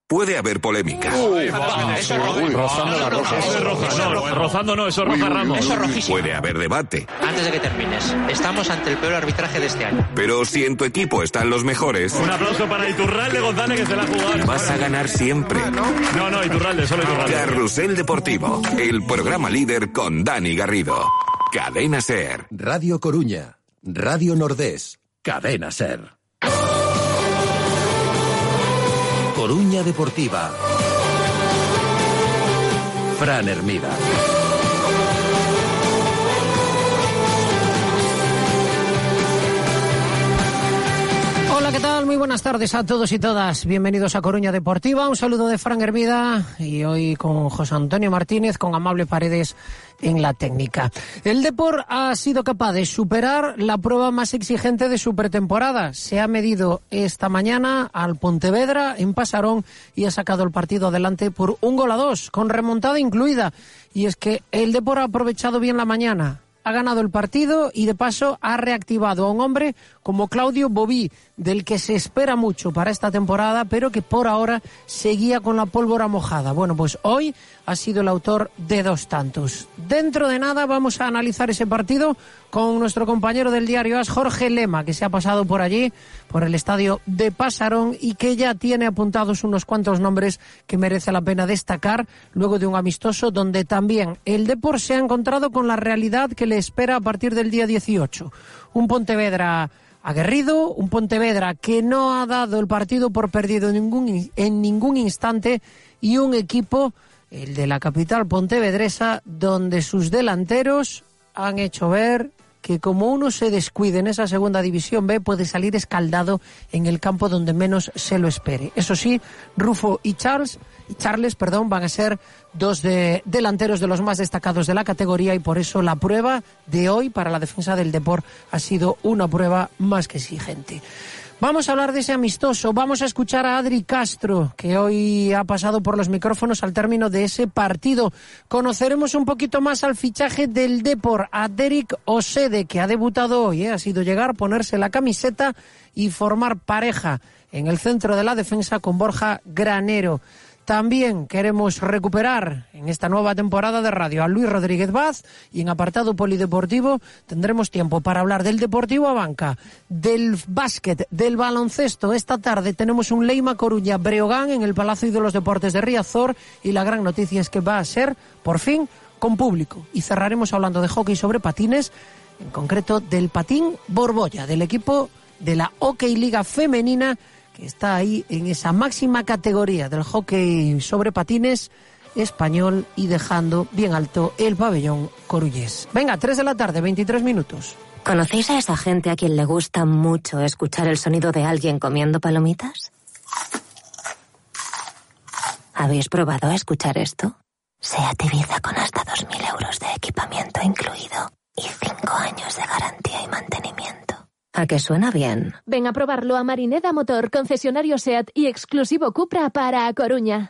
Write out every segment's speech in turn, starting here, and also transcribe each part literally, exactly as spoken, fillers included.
puede haber polémica. Uy, va, eso es roja. Uy, rozando la roja. Eso es roja. Eso es No, roja. rozando no, eso es roja, Ramos. Eso es rojísimo. Puede haber debate. Antes de que termines, estamos ante el peor arbitraje de este año. Pero si en tu equipo están los mejores, Un aplauso para Iturralde González, que se la ha jugado. vas a ganar siempre. No, no, Iturralde, solo Iturralde. Carrusel Deportivo, el programa líder con Dani Garrido. Cadena Ser. Radio Coruña, Radio Nordés, Cadena Ser. Coruña Deportiva. Fran Hermida. Hola, ¿qué tal? Muy buenas tardes a todos y todas. Bienvenidos a Coruña Deportiva. Un saludo de Fran Hermida y hoy con José Antonio Martínez, con Amable Paredes en la técnica. El Depor ha sido capaz de superar la prueba más exigente de su pretemporada. Se ha medido esta mañana al Pontevedra en Pasarón y ha sacado el partido adelante por un gol a dos, con remontada incluida. Y es que el Depor ha aprovechado bien la mañana. Ha ganado el partido y de paso ha reactivado a un hombre como Claudio Bobí, del que se espera mucho para esta temporada, pero que por ahora seguía con la pólvora mojada. Bueno, pues hoy ha sido el autor de dos tantos. Dentro de nada vamos a analizar ese partido con nuestro compañero del diario AS, Jorge Lema, que se ha pasado por allí, por el estadio de Pasarón, y que ya tiene apuntados unos cuantos nombres que merece la pena destacar, luego de un amistoso donde también el Depor se ha encontrado con la realidad que le espera a partir del día dieciocho. Un Pontevedra aguerrido, un Pontevedra que no ha dado el partido por perdido en ningún, en ningún instante, y un equipo, el de la capital pontevedresa, donde sus delanteros han hecho ver que como uno se descuide en esa segunda división B, puede salir escaldado en el campo donde menos se lo espere. Eso sí, Rufo y Charles, y Charles, perdón, van a ser dos de delanteros de los más destacados de la categoría, y por eso la prueba de hoy para la defensa del Depor ha sido una prueba más que exigente. Vamos a hablar de ese amistoso, vamos a escuchar a Adri Castro, que hoy ha pasado por los micrófonos al término de ese partido. Conoceremos un poquito más al fichaje del Depor, a Derek Osede, que ha debutado hoy, ¿eh? Ha sido llegar, ponerse la camiseta y formar pareja en el centro de la defensa con Borja Granero. También queremos recuperar en esta nueva temporada de radio a Luis Rodríguez Vaz, y en apartado polideportivo tendremos tiempo para hablar del Deportivo Abanca, del básquet, del baloncesto. Esta tarde tenemos un Leima Coruña Breogán en el Palacio de los Deportes de Riazor, y la gran noticia es que va a ser, por fin, con público. Y cerraremos hablando de hockey sobre patines, en concreto del patín Borbolla, del equipo de la Hockey Liga Femenina, que está ahí en esa máxima categoría del hockey sobre patines español y dejando bien alto el pabellón coruñés. Venga, tres de la tarde, veintitrés minutos. ¿Conocéis a esa gente a quien le gusta mucho escuchar el sonido de alguien comiendo palomitas? ¿Habéis probado a escuchar esto? SEAT Ibiza con hasta dos mil euros de equipamiento incluido y cinco años de garantía y mantenimiento. ¿A que suena bien? Ven a probarlo a Marineda Motor, concesionario SEAT y exclusivo Cupra para A Coruña.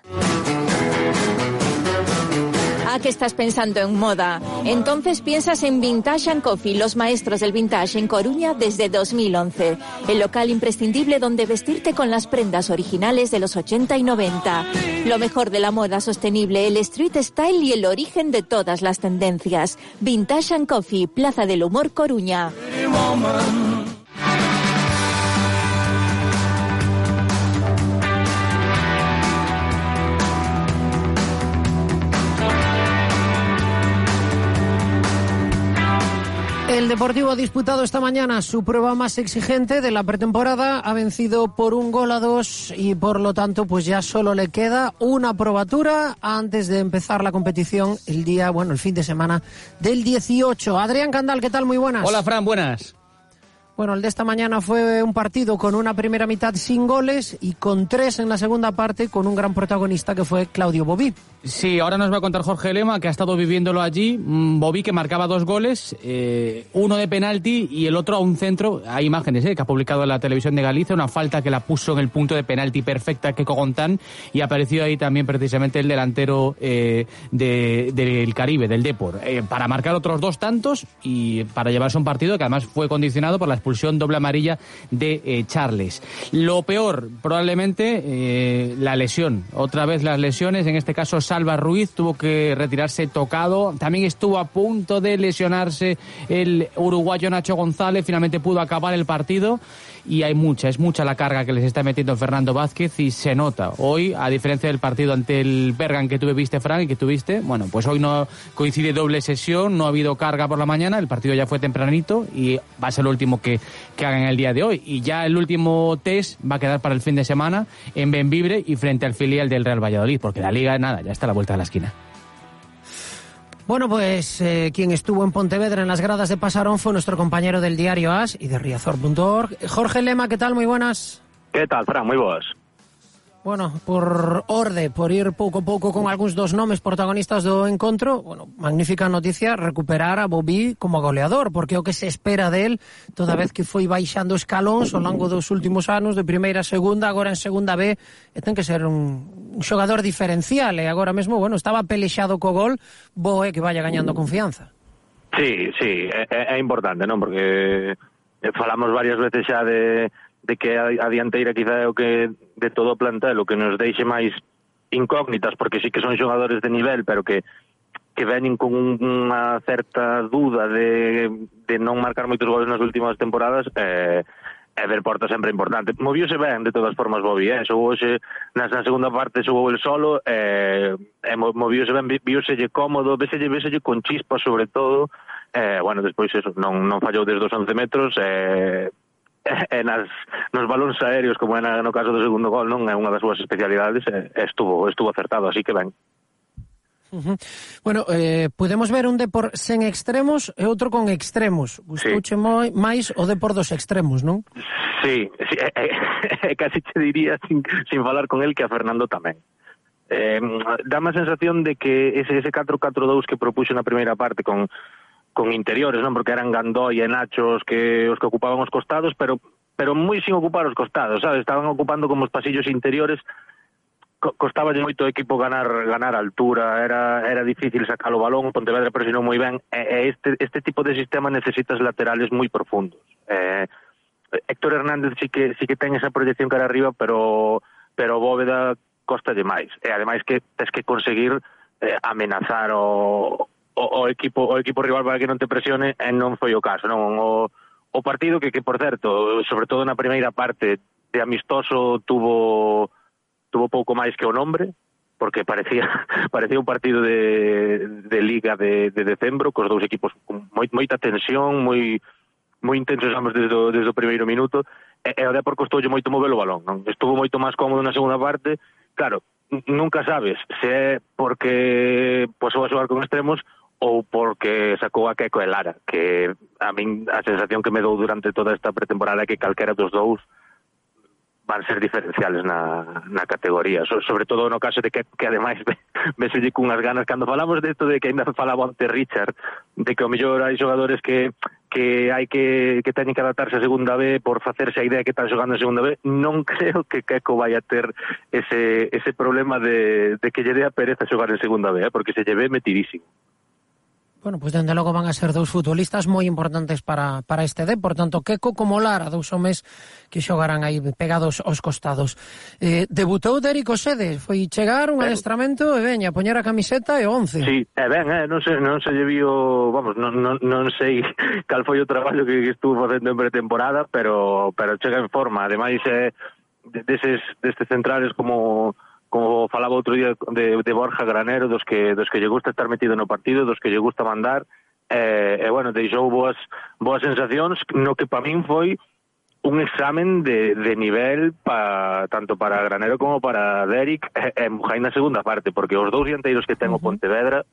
¿A qué estás pensando en moda? Entonces piensas en Vintage and Coffee, los maestros del vintage en Coruña desde dos mil once. El local imprescindible donde vestirte con las prendas originales de los ochenta y noventa. Lo mejor de la moda sostenible, el street style y el origen de todas las tendencias. Vintage and Coffee, Plaza del Humor, Coruña. El Deportivo ha disputado esta mañana su prueba más exigente de la pretemporada, ha vencido por un gol a dos y por lo tanto pues ya solo le queda una probatura antes de empezar la competición el día, bueno, el fin de semana del dieciocho. Adrián Candal, ¿qué tal? Muy buenas. Hola Fran, buenas. Bueno, el de esta mañana fue un partido con una primera mitad sin goles y con tres en la segunda parte, con un gran protagonista que fue Claudio Bobí. Sí, ahora nos va a contar Jorge Lema, que ha estado viviéndolo allí. Bobí, que marcaba dos goles, eh, uno de penalti y el otro a un centro. Hay imágenes eh, que ha publicado en la televisión de Galicia, una falta que la puso en el punto de penalti perfecta Keko Gontán, y apareció ahí también precisamente el delantero eh, de, del Caribe, del Depor, eh, para marcar otros dos tantos y para llevarse un partido que además fue condicionado por la expulsión expulsión doble amarilla de eh, Charles. Lo peor, probablemente, eh, la lesión. Otra vez las lesiones, en este caso Salva Ruiz tuvo que retirarse tocado. También estuvo a punto de lesionarse el uruguayo Nacho González, finalmente pudo acabar el partido. Y hay mucha, es mucha la carga que les está metiendo Fernando Vázquez y se nota. Hoy, a diferencia del partido ante el Bergan que tú viste, Frank, y que tuviste, bueno, pues hoy no coincide doble sesión, no ha habido carga por la mañana, el partido ya fue tempranito y va a ser lo último que, que hagan el día de hoy. Y ya el último test va a quedar para el fin de semana en Bembibre y frente al filial del Real Valladolid, porque la Liga, nada, ya está a la vuelta de la esquina. Bueno, pues eh, quien estuvo en Pontevedra en las gradas de Pasarón fue nuestro compañero del diario As y de Riazor punto org, Jorge Lema. ¿Qué tal? Muy buenas. ¿Qué tal, Fran? Muy boas. Bueno, por orde, por ir pouco a pouco con algúns dos nomes protagonistas do encontro, bueno, magnífica noticia recuperar a Bobby como goleador, porque o que se espera del, toda vez que foi baixando escalóns ao longo dos últimos anos, de primeira a segunda, agora en segunda B, e ten que ser un, un xogador diferencial, e agora mesmo, bueno, estaba pelexado co gol, bo é que vaya gañando confianza. Sí, sí, é, é importante, non? Porque falamos varias veces xa de... de que a, a dianteira quizá é o que de todo o plantel o que nos deixe máis incógnitas, porque sí que son xogadores de nivel, pero que que veñen con unha certa duda de, de non marcar moitos goles nas últimas temporadas, eh, e ver porta sempre importante. Moviuse ben, de todas formas, Bobby, eh? Xogou hoxe, na, na segunda parte xogou el solo, eh, e moviuse ben, viuselle cómodo, veselle, veselle con chispa sobre todo, eh, bueno, despois eso, non, non fallou desde os once metros, eh, e nas, nos balóns aéreos, como é no caso do segundo gol, non é unha das súas especialidades, e estuvo, estuvo acertado, así que ben. Uh-huh. Bueno, eh, podemos ver un Depor sen extremos e outro con extremos. Gustouche sí. moi, máis o Depor dos extremos, non? Sí, sí e, e, casi te diría sin, sin falar con el que a Fernando tamén. Eh, dá má sensación de que ese, ese catro catro dous que propuxo na primeira parte con con interiores, non? Porque eran Gandoi e Nacho os que os que ocupaban os costados, pero pero moi sin ocupar os costados, sabes? Estaban ocupando como os pasillos interiores. Co costaballe moito o equipo ganar ganar altura, era era difícil sacar o balón, Pontevedra presionou moi ben, e, e este este tipo de sistema necesitas laterales moi profundos. Eh, Héctor Hernández sí que sí que ten esa proyección cara arriba, pero pero Bóveda costa demais. E ademais que tes que conseguir eh, amenazar o O, o equipo o equipo rival para que non te presione, e non foi o caso, non? O, o partido que, que, por certo, sobre todo na primeira parte, de amistoso tuvo tuvo pouco máis que o nombre, porque parecía parecía un partido de, de liga de, de decembro, cos dous equipos con moi, moita tensión, moi moi intensos ambos desde o, desde o primeiro minuto, e, e o Depor costoulle moito mover o balón, non? Estuvo moito máis cómodo na segunda parte, claro, nunca sabes se é porque pasou a xogar con extremos ou porque sacou a Keco e Lara, que a min a sensación que me dou durante toda esta pretemporada é que calquera dos dous van ser diferenciales na, na categoría, so, sobre todo no caso de que, que ademais me, me selle cunhas ganas, cando falamos de isto de que ainda falaba ante Richard, de que o mellor hai xogadores que que hai que, que teñen que adaptarse a segunda B por facerse a idea que están xogando en segunda B, non creo que Keco vai a ter ese, ese problema de, de que lle dé a pereza xogar en segunda B, eh, porque se lle ve metidísimo. Bueno, pues dende logo van a ser dous futbolistas moi importantes para, para este D, por tanto, Keco como Lara, dous homes que xogarán aí pegados aos costados. Eh, debutou Dérico Sede, foi chegar un adestramento e veña, poñer a camiseta e once. Sí, e ben, eh, non se, non se lle viu, vamos, non, non, non sei cal foi o traballo que, que estuvo facendo en pretemporada, pero pero chega en forma, ademais eh, deses, destes centrales como... como falaba outro día de, de Borja Granero, dos que dos que lle gusta estar metido no partido, dos que lle gusta mandar, e, eh, bueno, deixou boas boas sensacións, no que para min foi un examen de, de nivel pa, tanto para Granero como para Deric e, e Mujai na segunda parte, porque os dous dianteiros que ten o Pontevedra,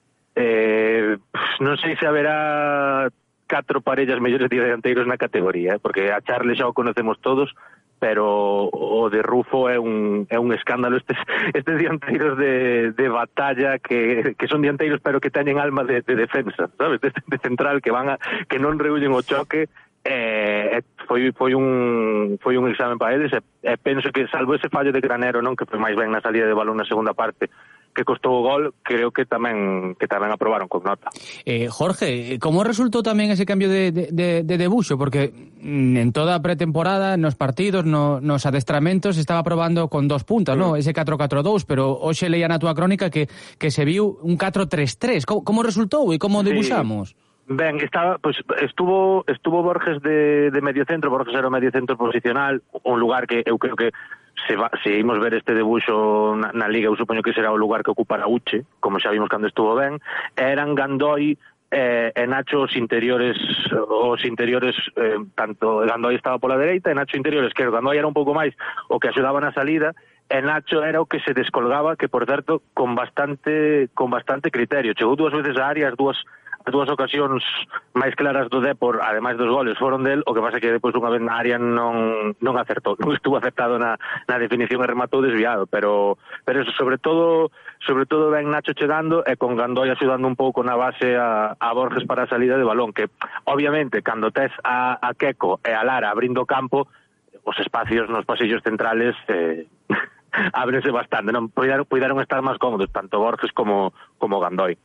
eh, non sei se haberá catro parellas mellores de dianteiros na categoría, eh, porque a Charles xa o conocemos todos, pero o de Rufo é un, é un escándalo, estes, estes dianteiros de, de batalla que, que son dianteiros pero que teñen alma de, de defensa, sabes, de, de central que van a, que non reúllen o choque, eh, foi, foi, un, foi un examen para eles, e, e penso que salvo ese fallo de Granero, non, que foi máis ben na salida de balón na segunda parte, que costou o gol, creo que tamén que tamén aprobaron con nota. Eh, Jorge, como resultou tamén ese cambio de, de, de, de debuxo? Porque en toda a pretemporada, nos partidos, no, nos adestramentos, estaba probando con dos puntas, mm. ¿no? Ese catro catro dous, pero hoxe leía na túa crónica que, que se viu un catro tres tres. Como, como resultou e como debuxamos? Sí. Ben, estaba, pues, estuvo estuvo Borges de, de medio centro, Borges era o medio centro posicional, un lugar que eu creo que se, va, se imos ver este debuxo na, na Liga, eu supoño que será o lugar que ocupará Uche, como xa vimos cando estuvo ben. Eran Gandoi eh, e Nacho os interiores, os interiores eh, tanto Gandoi estaba pola dereita e Nacho interior esquerdo. Gandoi era un pouco máis o que axudaba na salida, e Nacho era o que se descolgaba, que por certo con bastante con bastante criterio. Chegou dúas veces a área, as dúas as dúas ocasións máis claras do Depor, ademais dos goles, foron del. O que pasa é que depois unha vez na área non non acertou, non estuvo acertado na, na definición e rematou desviado, pero pero eso, sobre todo sobre todo ben Nacho chegando e con Gandoi axudando un pouco na base a, a Borges para a salida de balón, que obviamente cando tes a, a Queco e a Lara abrindo campo, os espacios nos pasillos centrales eh, ábrense bastante, non puidaron, puidaron estar máis cómodos tanto Borges como como Gandoi.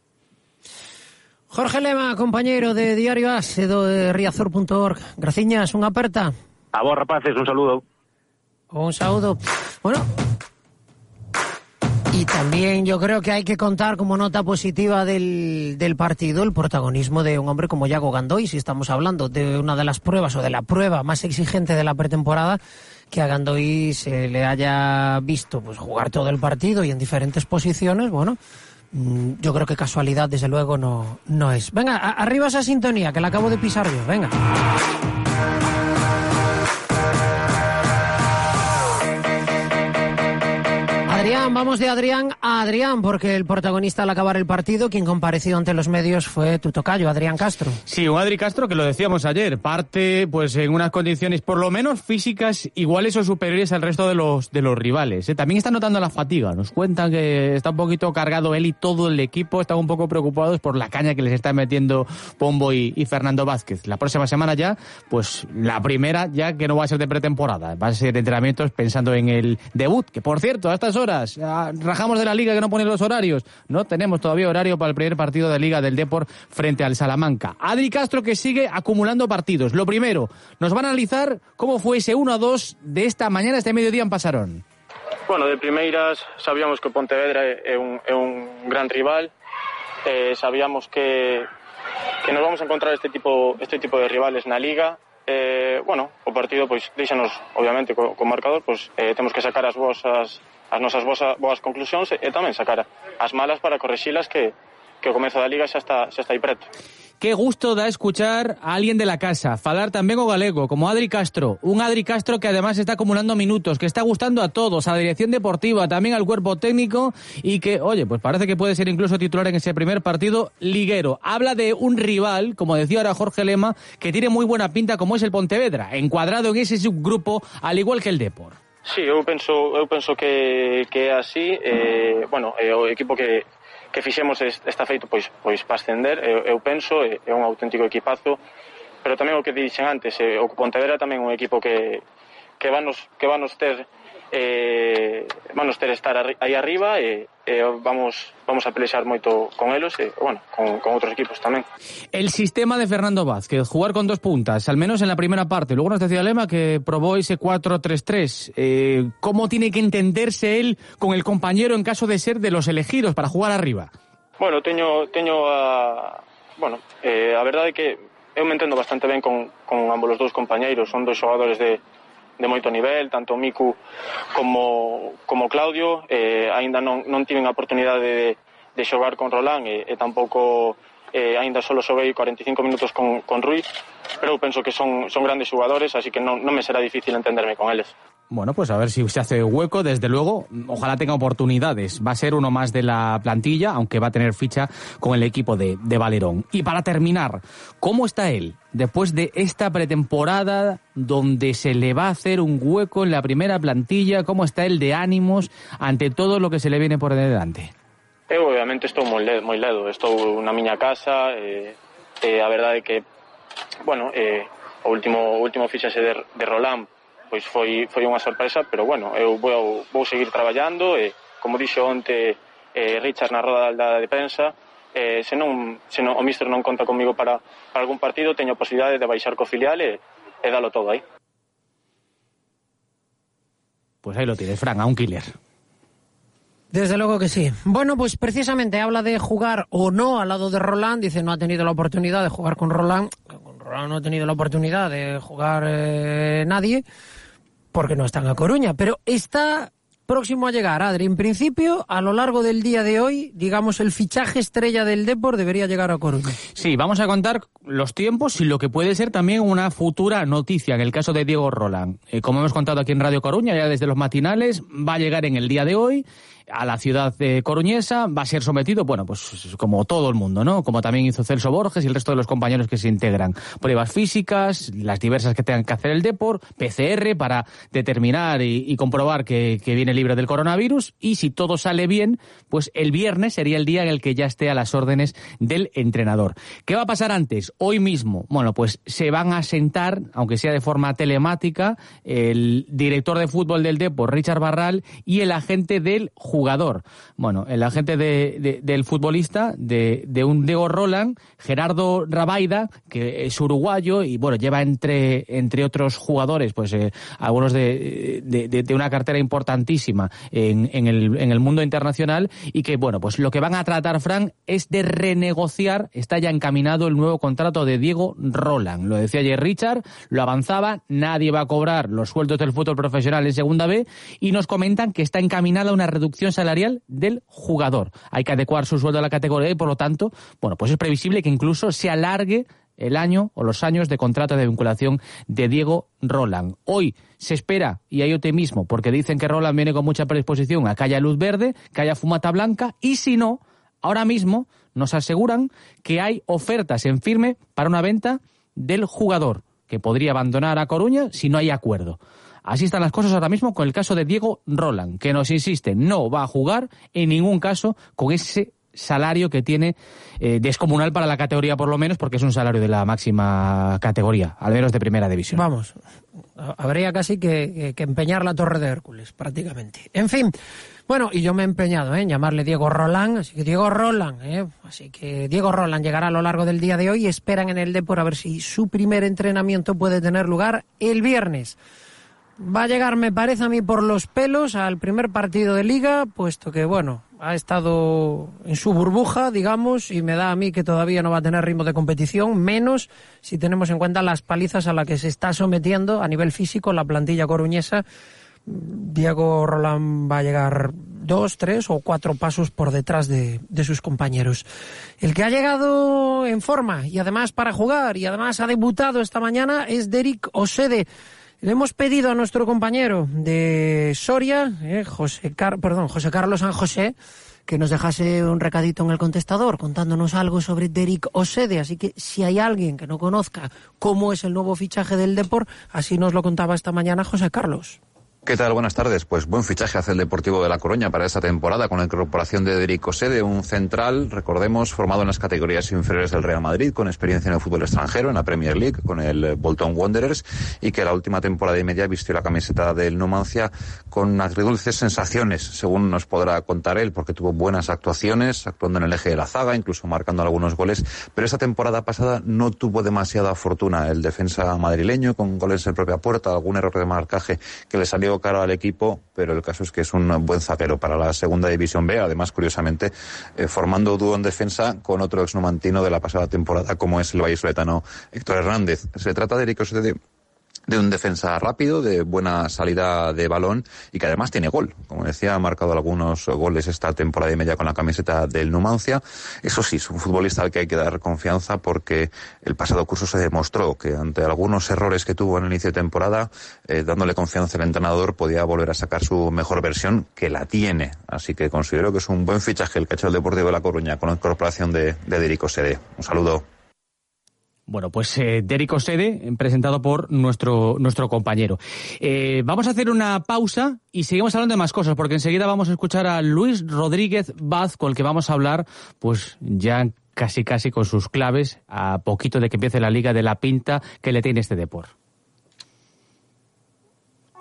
Jorge Lema, compañeiro de Diario As e do riazor punto org. Graciñas, unha aperta. A vos, rapaces, un saludo. Un saludo. Bueno, y también yo creo que hay que contar como nota positiva del, del partido el protagonismo de un hombre como Yago Gandoi, si estamos hablando de una de las pruebas o de la prueba más exigente de la pretemporada, que a Gandoi se le haya visto pues jugar todo el partido y en diferentes posiciones. Bueno, yo creo que casualidad desde luego no, no es. Venga, a, arriba esa sintonía que la acabo de pisar yo, venga. Adrián, vamos de Adrián a Adrián, porque el protagonista al acabar el partido, quien compareció ante los medios fue tu tocayo, Adrián Castro. Sí, un Adri Castro que lo decíamos ayer, parte pues en unas condiciones por lo menos físicas iguales o superiores al resto de los de los rivales. ¿eh? También está notando la fatiga, nos cuentan que está un poquito cargado él y todo el equipo, están un poco preocupados por la caña que les está metiendo Pombo y, y Fernando Vázquez. La próxima semana ya, pues la primera ya que no va a ser de pretemporada, va a ser de entrenamientos pensando en el debut, que por cierto, a estas horas rajamos de la Liga que no pone los horarios. No tenemos todavía horario para el primer partido de Liga del Depor frente al Salamanca. Adri Castro que sigue acumulando partidos. Lo primero, nos van a analizar cómo fue ese uno a dos de esta mañana, este mediodía en Pasarón. Bueno, de primeiras sabíamos que Pontevedra é un, é un gran rival. Eh, sabíamos que, que nos vamos a encontrar este tipo, este tipo de rivales na Liga. Eh, bueno, o partido pois deixanos obviamente co, co marcador, pois eh, temos que sacar as vosas as nosas boas, boas conclusións e, e tamén sacar as malas para correxilas que, que o comezo da Liga xa está, xa está aí preto. Qué gusto da escuchar a alguén de la casa falar tamén o galego, como Adri Castro, un Adri Castro que además está acumulando minutos, que está gustando a todos, a la dirección deportiva, también al cuerpo técnico y que, oye, pues parece que puede ser incluso titular en ese primer partido liguero. Habla de un rival, como decía ahora Jorge Lema, que tiene muy buena pinta como es el Pontevedra, encuadrado en ese subgrupo al igual que el Depor. Sí, eu penso, eu penso que, que é así, eh, bueno, é o equipo que, que fixemos está feito pois, pois para ascender, eu, eu penso, é, é un auténtico equipazo, pero tamén o que dixen antes, é, o Pontevedra tamén é un equipo que, que vanos, que vanos ter eh, vanos ter estar aí arriba e eh, vamos vamos a pelexar moito con elos e, bueno, con, con outros equipos tamén. El sistema de Fernando Vázquez, jugar con dos puntas, al menos en la primera parte. Luego nos decía Lema que probó ese cuatro tres tres. Eh, ¿Cómo tiene que entenderse él con el compañero en caso de ser de los elegidos para jugar arriba? Bueno, teño teño a bueno, eh, a verdade é que eu me entendo bastante ben con, con ambos os dous compañeiros, son dos xogadores de de moito nivel, tanto Miku como, como Claudio, eh, aínda non, non tiven a oportunidade de, de xogar con Roland e, e tampouco eh, aínda solo xoguei cuarenta e cinco minutos con, con Rui, pero eu penso que son, son grandes xogadores, así que non, non me será difícil entenderme con eles. Bueno, pues a ver si se hace hueco, desde luego, ojalá tenga oportunidades. Va a ser uno más de la plantilla, aunque va a tener ficha con el equipo de, de Valerón. Y para terminar, ¿cómo está él después de esta pretemporada donde se le va a hacer un hueco en la primera plantilla? ¿Cómo está él de ánimos ante todo lo que se le viene por delante? Eu, obviamente, estou moi ledo, moi ledo. Estou na miña casa, e, e a verdade é que, bueno, eh, o último, o último fixaxe de, de Roland pois foi, foi unha sorpresa, pero bueno, eu vou, vou seguir traballando e, como dixo onte eh, Richard na roda de prensa, eh, se non, se non, o míster non conta comigo para, para algún partido, teño a posibilidade de baixar co filial e, e dalo todo aí. Pues ahí lo tienes, Fran, a un killer. Desde luego que sí. Bueno, pues precisamente habla de jugar o no al lado de Roland. Dice, no ha tenido la oportunidad de jugar con Roland. Con Roland no ha tenido la oportunidad de jugar eh, nadie, porque no está en A Coruña. Pero está próximo a llegar, Adri. En principio, a lo largo del día de hoy, digamos, el fichaje estrella del Depor debería llegar a Coruña. Sí, vamos a contar los tiempos y lo que puede ser también una futura noticia en el caso de Diego Roland. Eh, como hemos contado aquí en Radio Coruña, ya desde los matinales, va a llegar en el día de hoy a la ciudad de coruñesa, va a ser sometido, bueno, pues como todo el mundo, ¿no? Como también hizo Celso Borges y el resto de los compañeros que se integran. Pruebas físicas, las diversas que tengan que hacer el Depor, P C R para determinar y, y comprobar que, que viene libre del coronavirus, y si todo sale bien, pues el viernes sería el día en el que ya esté a las órdenes del entrenador. ¿Qué va a pasar antes? Hoy mismo, bueno, pues se van a sentar, aunque sea de forma telemática, el director de fútbol del Depor, Richard Barral, y el agente del jugador. Bueno, el agente de, de, del futbolista, de, de un Diego Roland, Gerardo Rabaida, que es uruguayo y bueno, lleva entre, entre otros jugadores, pues eh, algunos de, de, de, de una cartera importantísima en, en, el, en el mundo internacional, y que bueno, pues lo que van a tratar, Fran, es de renegociar, está ya encaminado el nuevo contrato de Diego Roland. Lo decía ayer Richard, lo avanzaba, nadie va a cobrar los sueldos del fútbol profesional en Segunda B, y nos comentan que está encaminada una reducción salarial del jugador. Hay que adecuar su sueldo a la categoría y por lo tanto, bueno, pues es previsible que incluso se alargue el año o los años de contrato de vinculación de Diego Roland. Hoy se espera, y hay optimismo, porque dicen que Roland viene con mucha predisposición a que haya luz verde, que haya fumata blanca, y si no, ahora mismo nos aseguran que hay ofertas en firme para una venta del jugador, que podría abandonar a Coruña si no hay acuerdo. Así están las cosas ahora mismo con el caso de Diego Roland, que nos insiste, no va a jugar en ningún caso con ese salario que tiene eh, descomunal para la categoría, por lo menos, porque es un salario de la máxima categoría, al menos de primera división. Vamos, habría casi que, que empeñar la Torre de Hércules, prácticamente. En fin, bueno, y yo me he empeñado ¿eh? en llamarle Diego Roland, así que Diego Roland, ¿eh? así que Diego Roland llegará a lo largo del día de hoy y esperan en el Depor a ver si su primer entrenamiento puede tener lugar el viernes. Va a llegar, me parece a mí, por los pelos al primer partido de Liga, puesto que, bueno, ha estado en su burbuja, digamos, y me da a mí que todavía no va a tener ritmo de competición, menos si tenemos en cuenta las palizas a las que se está sometiendo a nivel físico la plantilla coruñesa. Diego Roland va a llegar dos, tres o cuatro pasos por detrás de, de sus compañeros. El que ha llegado en forma y además para jugar y además ha debutado esta mañana es Deric Osede. Le hemos pedido a nuestro compañero de Soria, eh, José, Car- perdón, José Carlos San José, que nos dejase un recadito en el contestador contándonos algo sobre Deric Osede. Así que si hay alguien que no conozca cómo es el nuevo fichaje del Depor, así nos lo contaba esta mañana José Carlos. ¿Qué tal? Buenas tardes. Pues buen fichaje hace el Deportivo de La Coruña para esta temporada con la incorporación de Deric Osede, un central, recordemos, formado en las categorías inferiores del Real Madrid, con experiencia en el fútbol extranjero, en la Premier League, con el Bolton Wanderers, y que la última temporada y media vistió la camiseta del Numancia con agridulces sensaciones, según nos podrá contar él, porque tuvo buenas actuaciones, actuando en el eje de la zaga, incluso marcando algunos goles, pero esta temporada pasada no tuvo demasiada fortuna el defensa madrileño, con goles en propia puerta, algún error de marcaje que le salió caro al equipo, pero el caso es que es un buen zaguero para la Segunda División B, además, curiosamente, eh, formando dúo en defensa con otro exnumantino de la pasada temporada, como es el vallisoletano Héctor Hernández. Se trata de Deric Osede, de un defensa rápido, de buena salida de balón y que además tiene gol. Como decía, ha marcado algunos goles esta temporada y media con la camiseta del Numancia. Eso sí, es un futbolista al que hay que dar confianza porque el pasado curso se demostró que ante algunos errores que tuvo en el inicio de temporada, eh, dándole confianza al entrenador, podía volver a sacar su mejor versión, que la tiene. Así que considero que es un buen fichaje el que ha hecho el Deportivo de La Coruña con la incorporación de, de Deric Osede. Un saludo. Bueno, pues eh, Deric Osede, presentado por nuestro nuestro compañero. Eh, vamos a hacer una pausa y seguimos hablando de más cosas, porque enseguida vamos a escuchar a Luis Rodríguez Vaz, con el que vamos a hablar, pues ya casi casi con sus claves, a poquito de que empiece la Liga, de la pinta que le tiene este Depor.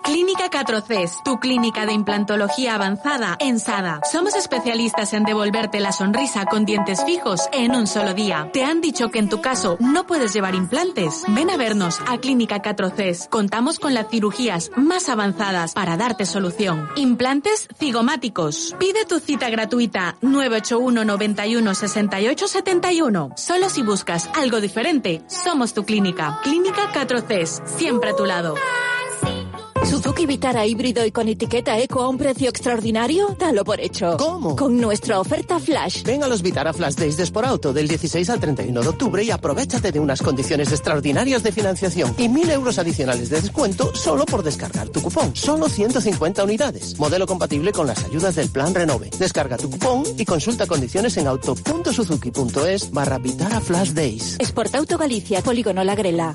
Clínica cuatro C E S, tu clínica de implantología avanzada en Sada. Somos especialistas en devolverte la sonrisa con dientes fijos en un solo día. ¿Te han dicho que en tu caso no puedes llevar implantes? Ven a vernos a Clínica cuatro C E S. Contamos con las cirugías más avanzadas para darte solución. Implantes cigomáticos. Pide tu cita gratuita nueve ocho uno noventa y uno sesenta y ocho setenta y uno. Solo si buscas algo diferente, somos tu clínica. Clínica cuatro C E S, siempre a tu lado. ¿Suzuki Vitara híbrido y con etiqueta eco a un precio extraordinario? Dalo por hecho. ¿Cómo? Con nuestra oferta Flash. Ven a los Vitara Flash Days de Sporauto del dieciséis al treinta y uno de octubre y aprovéchate de unas condiciones extraordinarias de financiación y mil euros adicionales de descuento solo por descargar tu cupón. Solo ciento cincuenta unidades. Modelo compatible con las ayudas del Plan Renove. Descarga tu cupón y consulta condiciones en auto.suzuki.es barra Vitara Flash Days. Sportauto Galicia, Polígono La Grela.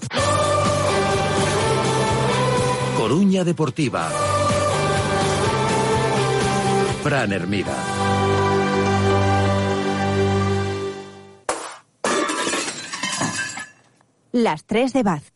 Coruña Deportiva. Fran Hermida. Las tres de Bath.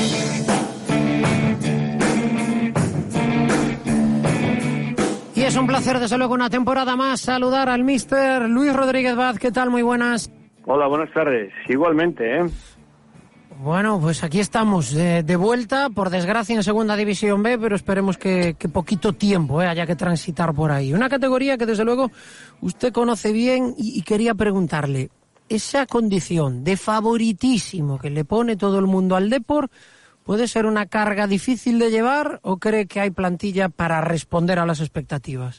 Y es un placer, desde luego, una temporada más, saludar al míster Luis Rodríguez Bath. ¿Qué tal? Muy buenas. Hola, buenas tardes. Igualmente, ¿eh? Bueno, pues aquí estamos, de, de vuelta, por desgracia en Segunda División B, pero esperemos que, que poquito tiempo eh, haya que transitar por ahí. Una categoría que desde luego usted conoce bien y, y quería preguntarle, esa condición de favoritísimo que le pone todo el mundo al Depor, ¿puede ser una carga difícil de llevar o cree que hay plantilla para responder a las expectativas?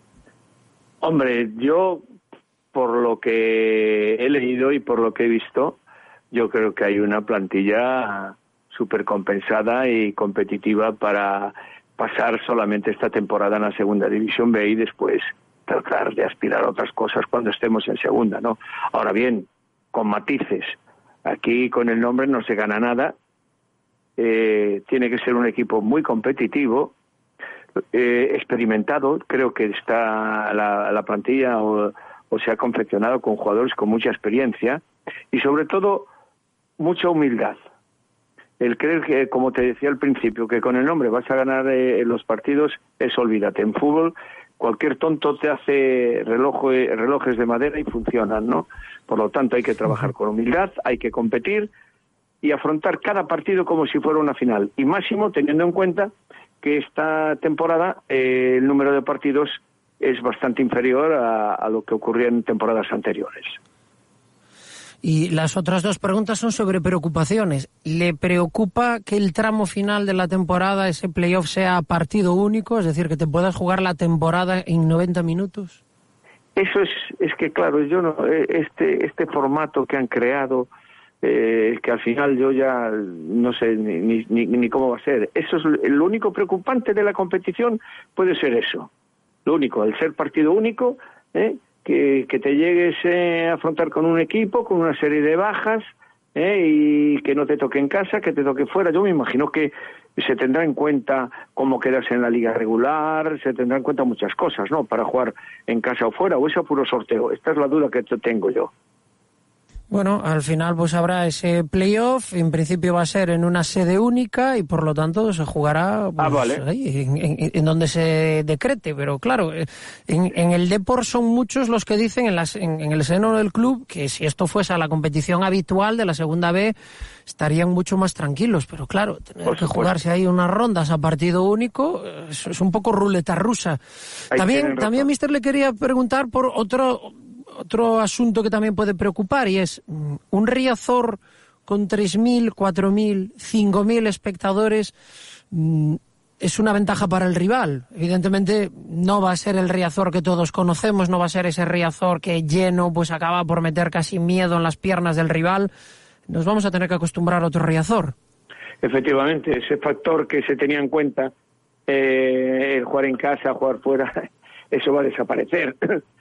Hombre, yo, por lo que he leído y por lo que he visto, yo creo que hay una plantilla súper compensada y competitiva para pasar solamente esta temporada en la Segunda División B y después tratar de aspirar a otras cosas cuando estemos en Segunda, ¿no? Ahora bien, con matices. Aquí con el nombre no se gana nada. Eh, tiene que ser un equipo muy competitivo, eh, experimentado. Creo que está la, la plantilla o, o se ha confeccionado con jugadores con mucha experiencia y sobre todo mucha humildad. El creer que, como te decía al principio, que con el nombre vas a ganar eh, los partidos, es olvídate. En fútbol, cualquier tonto te hace reloj, relojes de madera y funcionan, ¿no? Por lo tanto, hay que trabajar con humildad, hay que competir y afrontar cada partido como si fuera una final. Y máximo teniendo en cuenta que esta temporada eh, el número de partidos es bastante inferior a, a lo que ocurría en temporadas anteriores. Y las otras dos preguntas son sobre preocupaciones. ¿Le preocupa que el tramo final de la temporada, ese playoff, sea partido único? Es decir, que te puedas jugar la temporada en noventa minutos. Eso es, es que claro, yo no, este, este formato que han creado, eh, que al final yo ya no sé ni, ni, ni cómo va a ser. Eso es lo único preocupante de la competición, puede ser eso. Lo único, el ser partido único, ¿eh? Que, que te llegues eh, a afrontar con un equipo, con una serie de bajas, eh, y que no te toque en casa, que te toque fuera. Yo me imagino que se tendrá en cuenta cómo quedas en la liga regular, se tendrá en cuenta muchas cosas, ¿no? Para jugar en casa o fuera, o es a puro sorteo. Esta es la duda que tengo yo. Bueno, al final pues habrá ese playoff, en principio va a ser en una sede única y por lo tanto se jugará pues, ah, vale. ahí, en, en, en donde se decrete, pero claro, en, en el Depor son muchos los que dicen en, las, en, en el seno del club que si esto fuese a la competición habitual de la Segunda B estarían mucho más tranquilos, pero claro, tener que jugarse ahí unas rondas a partido único es, es un poco ruleta rusa. Ahí también, también, mister, le quería preguntar por otro... Otro asunto que también puede preocupar y es un Riazor con tres mil, cuatro mil, cinco mil espectadores es una ventaja para el rival. Evidentemente no va a ser el Riazor que todos conocemos, no va a ser ese Riazor que lleno pues acaba por meter casi miedo en las piernas del rival. Nos vamos a tener que acostumbrar a otro Riazor. Efectivamente, ese factor que se tenía en cuenta, eh, el jugar en casa, jugar fuera, eso va a desaparecer.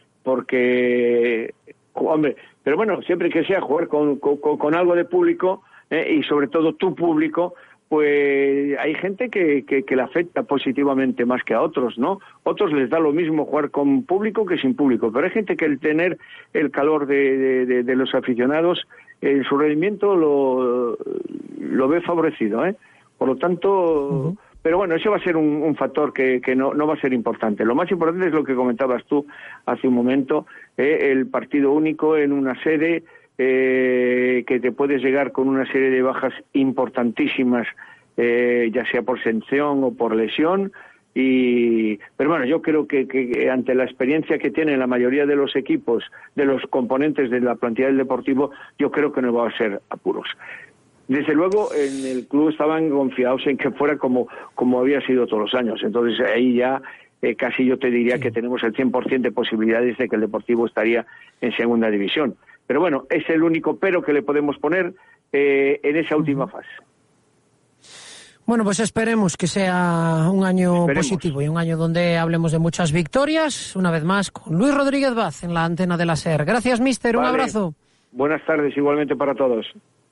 Porque, hombre, pero bueno, siempre que sea jugar con, con, con algo de público, eh, y sobre todo tu público, pues hay gente que, que, que le afecta positivamente más que a otros, ¿no? Otros les da lo mismo jugar con público que sin público, pero hay gente que el tener el calor de, de, de, de los aficionados, en su rendimiento lo, lo ve favorecido, ¿eh? Por lo tanto, uh-huh. pero bueno, ese va a ser un, un factor que, que no, no va a ser importante. Lo más importante es lo que comentabas tú hace un momento, eh, el partido único en una sede, eh, que te puedes llegar con una serie de bajas importantísimas, eh, ya sea por sanción o por lesión. Y pero bueno, yo creo que, que ante la experiencia que tienen la mayoría de los equipos, de los componentes de la plantilla del Deportivo, yo creo que no va a ser apuros. Desde luego en el club estaban confiados en que fuera como, como había sido todos los años, entonces ahí ya eh, casi yo te diría que tenemos el cien por ciento de posibilidades de que el Deportivo estaría en segunda división. Pero bueno, es el único pero que le podemos poner eh, en esa última fase. Bueno, pues esperemos que sea un año esperemos. positivo y un año donde hablemos de muchas victorias. Una vez más con Luis Rodríguez Vaz en la antena de la SER. Gracias, míster. Vale. Un abrazo. Buenas tardes, igualmente para todos.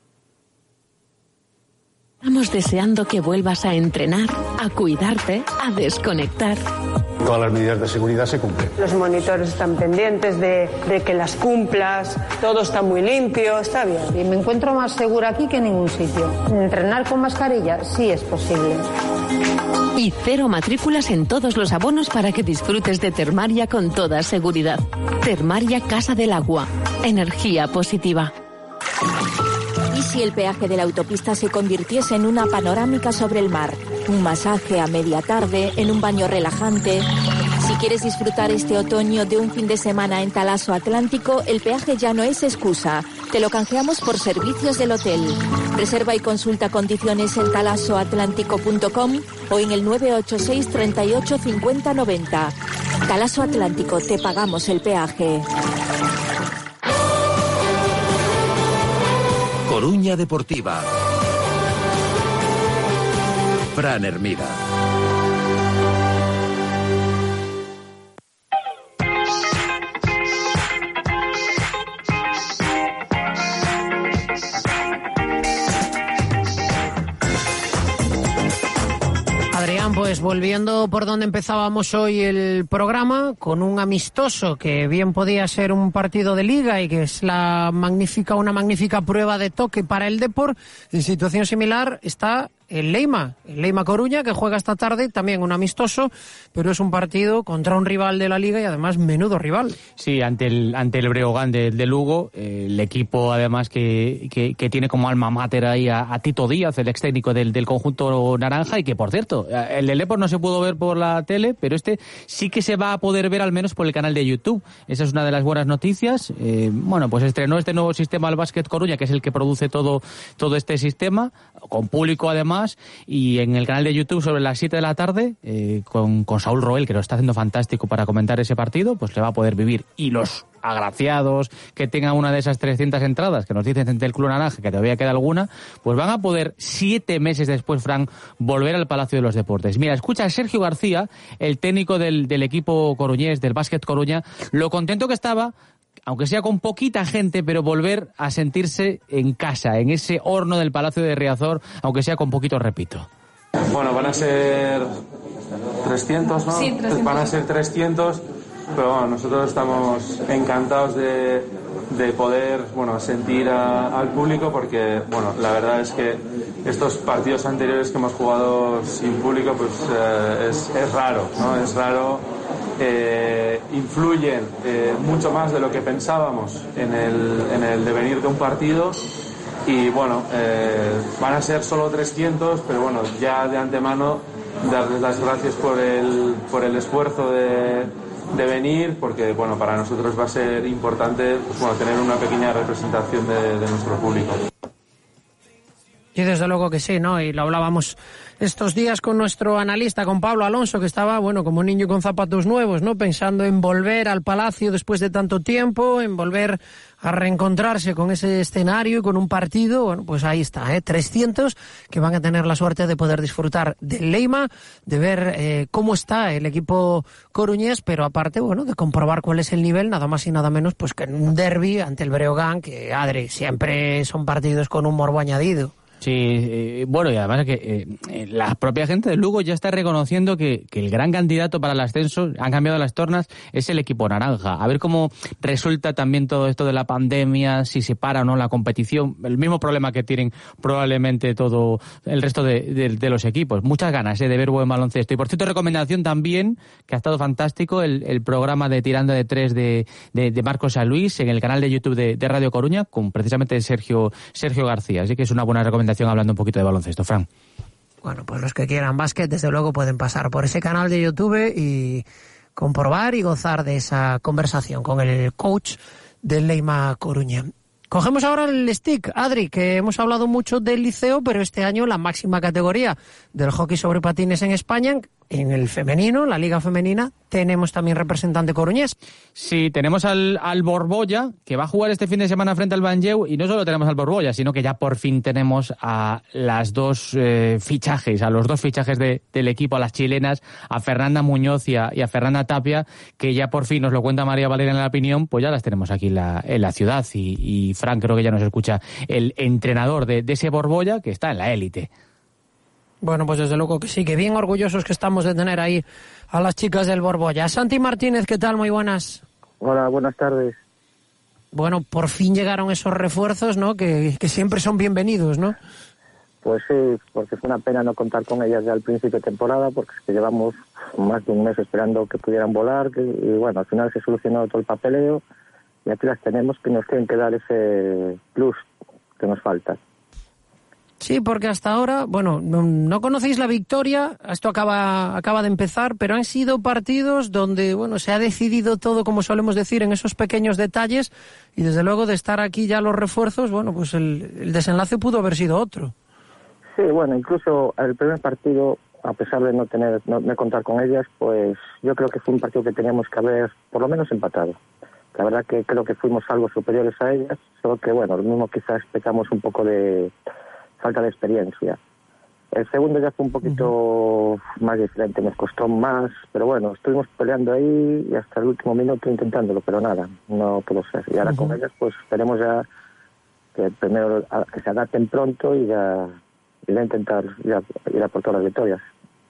Estamos deseando que vuelvas a entrenar, a cuidarte, a desconectar. Todas las medidas de seguridad se cumplen. Los monitores están pendientes de, de que las cumplas, todo está muy limpio, está bien. Y me encuentro más segura aquí que en ningún sitio. ¿Entrenar con mascarilla? Sí es posible. Y cero matrículas en todos los abonos para que disfrutes de Termaria con toda seguridad. Termaria Casa del Agua. Energía positiva. ¿Y si el peaje de la autopista se convirtiese en una panorámica sobre el mar? Un masaje a media tarde, en un baño relajante. Si quieres disfrutar este otoño de un fin de semana en Talaso Atlántico, el peaje ya no es excusa. Te lo canjeamos por servicios del hotel. Reserva y consulta condiciones en talaso atlántico punto com o en el nueve ocho seis, treinta y ocho, cincuenta, noventa. Talaso Atlántico, te pagamos el peaje. Coruña Deportiva. Fran Hermida. Adrián, pues volviendo por donde empezábamos hoy el programa, con un amistoso que bien podía ser un partido de liga y que es la magnífica, una magnífica prueba de toque para el Depor, en situación similar está el Leima, el Leima Coruña, que juega esta tarde, también un amistoso, pero es un partido contra un rival de la Liga y además menudo rival. Sí, ante el ante el Breogán de, de Lugo, eh, el equipo además que, que, que tiene como alma mater ahí a, a Tito Díaz, el ex técnico del, del conjunto naranja, y que por cierto, el del Depor no se pudo ver por la tele, pero este sí que se va a poder ver al menos por el canal de YouTube. Esa es una de las buenas noticias. Eh, bueno, pues estrenó este nuevo sistema al Básquet Coruña, que es el que produce todo, todo este sistema, con público además, y en el canal de YouTube sobre las siete de la tarde eh, con, con Saúl Roel, que lo está haciendo fantástico para comentar ese partido, pues le va a poder vivir. Y los agraciados que tengan una de esas trescientas entradas que nos dicen del Club Naranja, que todavía queda alguna, pues van a poder siete meses después, Fran, volver al Palacio de los Deportes. Mira, escucha a Sergio García, el técnico del, del equipo coruñés, del Básquet Coruña, lo contento que estaba, aunque sea con poquita gente, pero volver a sentirse en casa, en ese horno del Palacio de Riazor, aunque sea con poquito, repito. Bueno, van a ser trescientos, ¿no? Sí, trescientos. Van a ser trescientos, pero bueno, nosotros estamos encantados de, de poder, bueno, sentir a, al público, porque, bueno, la verdad es que estos partidos anteriores que hemos jugado sin público, pues eh, es, es raro, ¿no? Es raro. Eh, influyen eh, mucho más de lo que pensábamos en el, en el devenir de un partido, y bueno, eh, van a ser solo trescientos, pero bueno, ya de antemano darles las gracias por el, por el esfuerzo de, de venir, porque bueno, para nosotros va a ser importante, pues, bueno, tener una pequeña representación de, de nuestro público. Y desde luego que sí, ¿no? Y lo hablábamos estos días con nuestro analista, con Pablo Alonso, que estaba, bueno, como un niño con zapatos nuevos, ¿no? Pensando en volver al Palacio después de tanto tiempo, en volver a reencontrarse con ese escenario y con un partido. Bueno, pues ahí está, ¿eh? trescientos que van a tener la suerte de poder disfrutar del Leima, de ver eh, cómo está el equipo coruñés, pero aparte, bueno, de comprobar cuál es el nivel, nada más y nada menos, pues que en un derbi ante el Breogán, que, Adri, siempre son partidos con un morbo añadido. Sí, eh, bueno, y además que eh, la propia gente de Lugo ya está reconociendo que, que el gran candidato para el ascenso, han cambiado las tornas, es el equipo naranja. A ver cómo resulta también todo esto de la pandemia, si se para o no la competición, el mismo problema que tienen probablemente todo el resto de, de, de los equipos. Muchas ganas eh, de ver buen baloncesto. Y por cierto, recomendación también, que ha estado fantástico, el, el programa de Tirando de Tres de, de, de Marcos San Luis en el canal de YouTube de, de Radio Coruña, con precisamente Sergio, Sergio García. Así que es una buena recomendación hablando un poquito de baloncesto. Fran. Bueno, pues los que quieran básquet, desde luego pueden pasar por ese canal de YouTube y comprobar y gozar de esa conversación con el coach del Leima Coruña. Cogemos ahora el stick, Adri, que hemos hablado mucho del Liceo, pero este año la máxima categoría del hockey sobre patines en España, en el femenino, la Liga Femenina, tenemos también representante coruñés. Sí, tenemos al, al Borbolla, que va a jugar este fin de semana frente al Banlleu, y no solo tenemos al Borbolla, sino que ya por fin tenemos a las dos eh, fichajes, a los dos fichajes de, del equipo, a las chilenas, a Fernanda Muñoz y a, y a Fernanda Tapia, que ya por fin nos lo cuenta María Valera en La Opinión, pues ya las tenemos aquí en la, en la ciudad, y, y Fran, creo que ya nos escucha el entrenador de, de ese Borbolla, que está en la élite. Bueno, pues desde luego que sí, que bien orgullosos que estamos de tener ahí a las chicas del Borbolla. Santi Martínez, ¿qué tal? Muy buenas. Hola, buenas tardes. Bueno, por fin llegaron esos refuerzos, ¿no? Que, que siempre son bienvenidos, ¿no? Pues sí, porque fue una pena no contar con ellas ya al principio de temporada, porque es que llevamos más de un mes esperando que pudieran volar, que, y bueno, al final se solucionó todo el papeleo, y aquí las tenemos, que nos tienen que dar ese plus que nos falta. Sí, porque hasta ahora, bueno, no, no conocéis la victoria, esto acaba acaba de empezar, pero han sido partidos donde, bueno, se ha decidido todo, como solemos decir, en esos pequeños detalles, y desde luego de estar aquí ya los refuerzos, bueno, pues el, el desenlace pudo haber sido otro. Sí, bueno, incluso el primer partido, a pesar de no tener, no, no contar con ellas, pues yo creo que fue un partido que teníamos que haber, por lo menos, empatado. La verdad que creo que fuimos algo superiores a ellas, solo que, bueno, lo mismo quizás pecamos un poco de falta de experiencia. El segundo ya fue un poquito uh-huh. más diferente, nos costó más, pero bueno, estuvimos peleando ahí y hasta el último minuto intentándolo, pero nada, no pudo ser. Y ahora uh-huh. con ellas, pues esperemos ya que primero que se adapten pronto y ya, y ya intentar ya ir a por todas las victorias.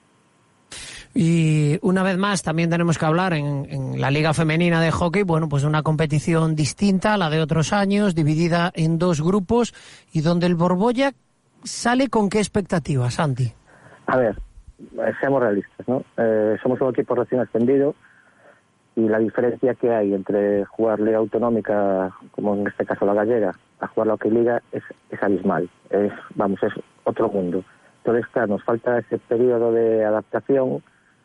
Y una vez más también tenemos que hablar en, en la Liga Femenina de Hockey, bueno, pues de una competición distinta a la de otros años, dividida en dos grupos, y donde el Borbolla sale con qué expectativas, Santi. A ver, seamos realistas, ¿no? Eh, somos un equipo recién ascendido, y la diferencia que hay entre jugar Liga Autonómica, como en este caso la gallega, a jugar la Hockey Liga es, es abismal. Es, vamos, es otro mundo. Entonces, claro, nos falta ese periodo de adaptación,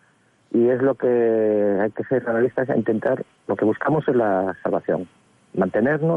y es lo que hay que ser realistas e intentar, lo que buscamos es la salvación, mantenernos.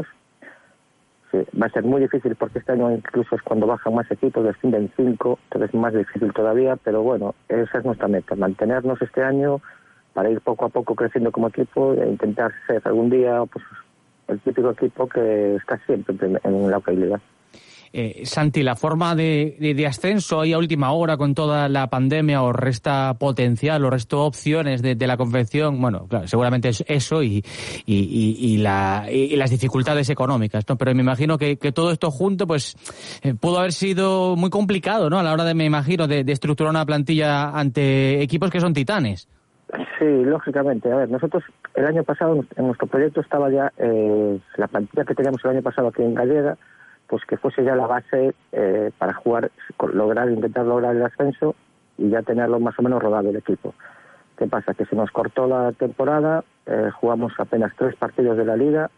Sí, va a ser muy difícil porque este año incluso es cuando bajan más equipos, descienden cinco, entonces es más difícil todavía, pero bueno, esa es nuestra meta, mantenernos este año para ir poco a poco creciendo como equipo e intentar ser algún día pues el típico equipo que está siempre en la Hockey Liga. Eh, Santi, ¿la forma de, de, de ascenso ahí a última hora con toda la pandemia os resta potencial, os restó opciones de, de la confección? Bueno, claro, seguramente es eso y, y, y, y, la, y, y las dificultades económicas, ¿no? Pero me imagino que, que todo esto junto pues eh, pudo haber sido muy complicado, ¿no? A la hora de, me imagino, de, de estructurar una plantilla ante equipos que son titanes. Sí, lógicamente. A ver, nosotros el año pasado, en nuestro proyecto estaba ya eh, la plantilla que teníamos el año pasado aquí en Gallega, pues que fuese ya la base eh, para jugar, lograr, intentar lograr el ascenso y ya tenerlo más o menos rodado el equipo. ¿Qué pasa? Que se nos cortó la temporada, eh, jugamos apenas tres partidos de la liga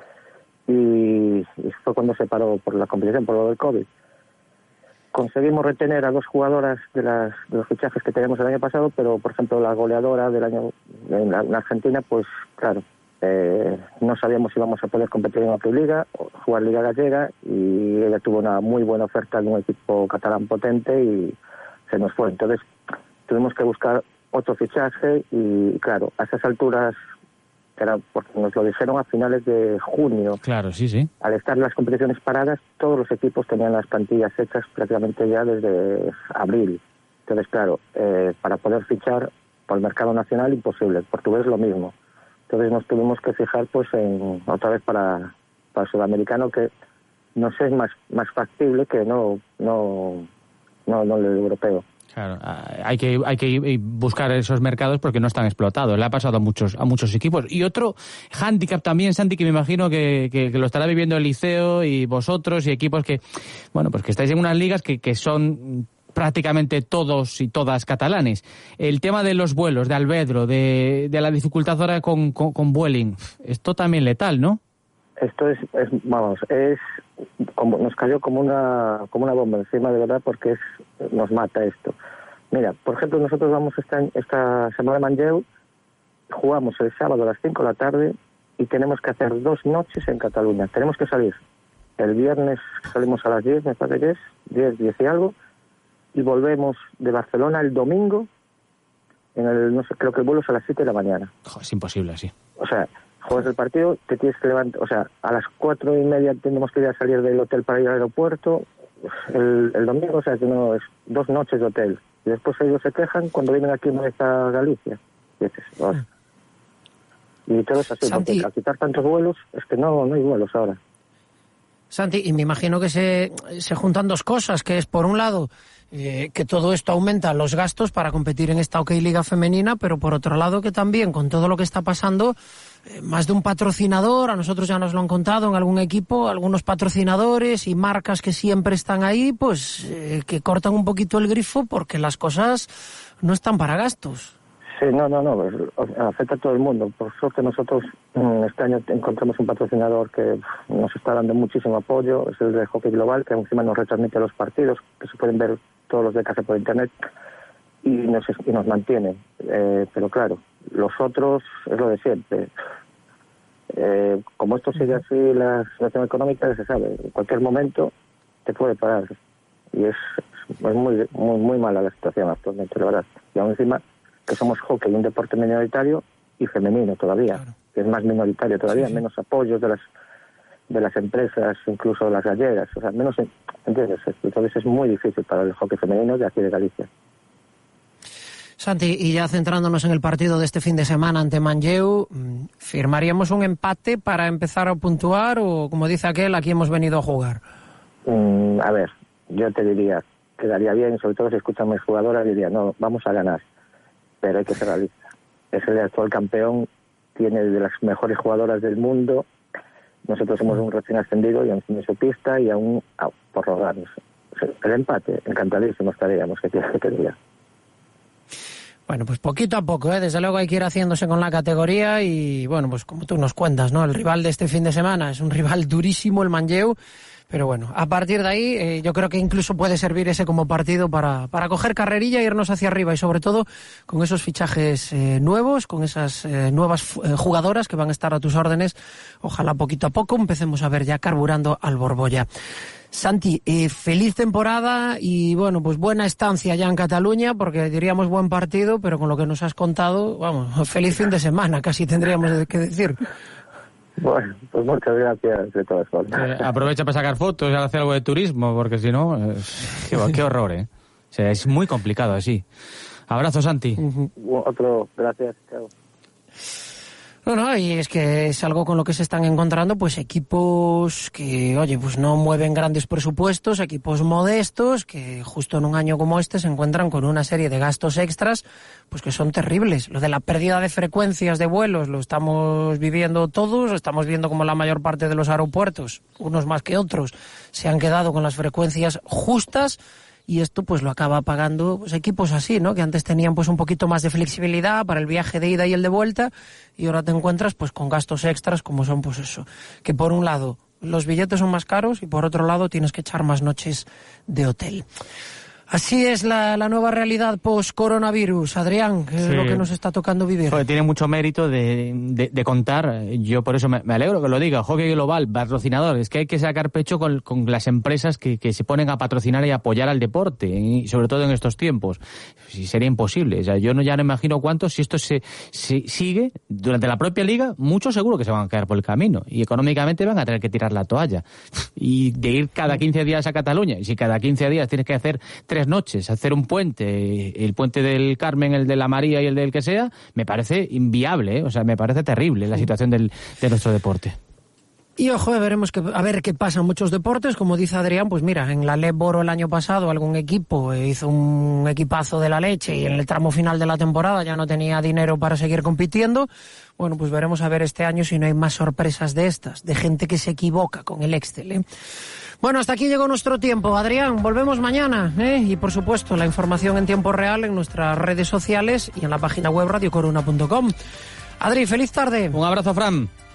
y, y fue cuando se paró por la competición, por lo del COVID. Conseguimos retener a dos jugadoras de, las, de los fichajes que teníamos el año pasado, pero por ejemplo la goleadora del año en, la, en Argentina, pues claro, Eh, no sabíamos si íbamos a poder competir en otra liga o jugar Liga Gallega, y ella tuvo una muy buena oferta de un equipo catalán potente y se nos fue. Entonces tuvimos que buscar otro fichaje y claro, a esas alturas, era porque nos lo dijeron a finales de junio. Claro, sí, sí. Al estar las competiciones paradas, todos los equipos tenían las plantillas hechas prácticamente ya desde abril. Entonces claro, eh, para poder fichar por el mercado nacional imposible. Portugués lo mismo. Entonces nos tuvimos que fijar pues en otra vez para, para el sudamericano, que no sé, es más más factible que no no no, no el europeo. Claro, hay que hay que buscar esos mercados porque no están explotados. Le ha pasado a muchos a muchos equipos. Y otro hándicap también, Santi, que me imagino que, que, que lo estará viviendo el Liceo y vosotros y equipos que, bueno, pues que estáis en unas ligas que, que son prácticamente todos y todas catalanes. El tema de los vuelos, de Alvedro, de, de la dificultad ahora con, con, con Vueling, esto también letal, ¿no? Esto es, es vamos, es como nos cayó como una como una bomba encima, de verdad, porque es nos mata esto. Mira, por ejemplo, nosotros vamos esta, esta semana de Manlleu, jugamos el sábado a las cinco de la tarde y tenemos que hacer dos noches en Cataluña. Tenemos que salir. El viernes salimos a las diez, me parece que es, diez, diez y algo, y volvemos de Barcelona el domingo, en el, no sé, creo que el vuelo es a las siete de la mañana. Joder, es imposible así. O sea, juegas el partido, te tienes que levantar, o sea, a las cuatro y media tenemos que ir a salir del hotel para ir al aeropuerto, el, el domingo, o sea, que no, es dos noches de hotel. Y después ellos se quejan cuando vienen aquí una vez a Galicia. Y, dices, oh. y todo es así, Santi, porque al quitar tantos vuelos, es que no, no hay vuelos ahora. Santi, y me imagino que se, se juntan dos cosas, que es, por un lado, eh, que todo esto aumenta los gastos para competir en esta OK Liga femenina, pero por otro lado que también, con todo lo que está pasando, eh, más de un patrocinador, a nosotros ya nos lo han contado en algún equipo, algunos patrocinadores y marcas que siempre están ahí, pues eh, que cortan un poquito el grifo porque las cosas no están para gastos. Sí, no, no, no, afecta a todo el mundo. Por suerte nosotros este año encontramos un patrocinador que nos está dando muchísimo apoyo, es el de Hockey Global, que encima nos retransmite los partidos, que se pueden ver todos los de casa por internet, y nos, y nos mantiene. Eh, pero claro, los otros es lo de siempre. Eh, como esto sigue así, la situación económica se sabe, en cualquier momento te puede parar. Y es, es muy, muy, muy mala la situación actualmente, la verdad. Y aún encima que somos hockey, un deporte minoritario y femenino todavía, claro, que es más minoritario todavía, sí, sí. Menos apoyos de las de las empresas, incluso de las gallegas, o sea, menos, ¿entiendes? Entonces es muy difícil para el hockey femenino de aquí de Galicia. Santi, y ya centrándonos en el partido de este fin de semana ante Manlleu, ¿firmaríamos un empate para empezar a puntuar o, como dice aquel, aquí hemos venido a jugar? Mm, a ver, yo te diría, quedaría bien, sobre todo si escuchan mis jugadoras, diría, no, vamos a ganar. Pero hay que ser realista. Es el actual campeón, tiene de las mejores jugadoras del mundo. Nosotros somos un recién ascendido y aún tiene su pista y aún oh, por rogarnos. El empate, encantadísimo estaríamos, que quieres que te diga. Bueno, pues poquito a poco, ¿eh? Desde luego hay que ir haciéndose con la categoría y, bueno, pues como tú nos cuentas, ¿no? El rival de este fin de semana es un rival durísimo, el Manlleu. Pero bueno, a partir de ahí eh, yo creo que incluso puede servir ese como partido para, para coger carrerilla e irnos hacia arriba y sobre todo con esos fichajes eh, nuevos, con esas eh, nuevas eh, jugadoras que van a estar a tus órdenes. Ojalá poquito a poco empecemos a ver ya carburando al Borbolla. Santi, eh, feliz temporada y bueno, pues buena estancia ya en Cataluña porque diríamos buen partido, pero con lo que nos has contado, vamos, feliz fin de semana casi tendríamos que decir. Bueno, pues muchas gracias de todas formas. Eh, aprovecha para sacar fotos y hacer algo de turismo, porque si no, eh, qué, qué horror, ¿eh? O sea, es muy complicado así. Abrazo, Santi. Uh-huh. Otro, gracias, chao. No, no, y es que es algo con lo que se están encontrando pues equipos que, oye, pues no mueven grandes presupuestos, equipos modestos que justo en un año como este se encuentran con una serie de gastos extras pues que son terribles. Lo de la pérdida de frecuencias de vuelos lo estamos viviendo todos, estamos viendo como la mayor parte de los aeropuertos, unos más que otros, se han quedado con las frecuencias justas. Y esto pues lo acaba pagando pues, equipos así, ¿no? Que antes tenían pues un poquito más de flexibilidad para el viaje de ida y el de vuelta y ahora te encuentras pues con gastos extras como son pues eso, que por un lado los billetes son más caros y por otro lado tienes que echar más noches de hotel. Así es la, la nueva realidad post-coronavirus, Adrián, que sí. Es lo que nos está tocando vivir. Joder, tiene mucho mérito de, de, de contar, yo por eso me, me alegro que lo diga, Hockey Global, patrocinador, es que hay que sacar pecho con, con las empresas que, que se ponen a patrocinar y apoyar al deporte, y sobre todo en estos tiempos. Si sería imposible, o sea, yo no, ya no imagino cuántos, si esto se, se sigue durante la propia liga, muchos seguro que se van a quedar por el camino, y económicamente van a tener que tirar la toalla. Y de ir cada quince días a Cataluña, y si cada quince días tienes que hacer tres noches, hacer un puente, el puente del Carmen, el de la María y el del que sea, me parece inviable, ¿eh? O sea, me parece terrible la situación del, de nuestro deporte. Y ojo, veremos que, a ver qué pasa en muchos deportes. Como dice Adrián, pues mira, en la L E B Oro el año pasado algún equipo hizo un equipazo de la leche y en el tramo final de la temporada ya no tenía dinero para seguir compitiendo. Bueno, pues veremos a ver este año si no hay más sorpresas de estas, de gente que se equivoca con el Excel, ¿eh? Bueno, hasta aquí llegó nuestro tiempo. Adrián, volvemos mañana, ¿eh? Y por supuesto, la información en tiempo real en nuestras redes sociales y en la página web radio coruna punto com. Adri, feliz tarde. Un abrazo, Fran.